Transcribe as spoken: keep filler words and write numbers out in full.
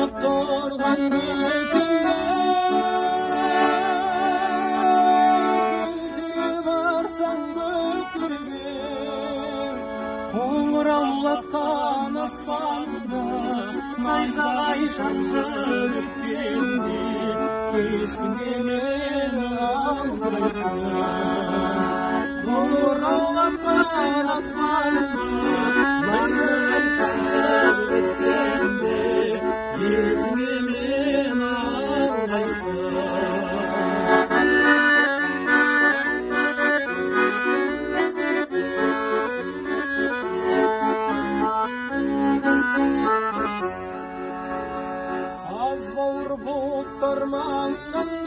Ойнап тұрған көктемде барсаң көкірге қоңыраулатқан аспанда найзағай шаншып өткенде есіңе мені алғайсың қоңыраулатқан аспанда найзағай шаншып өткенде есіңе мені алғайсың Қаз бауыр бұлттар маңынан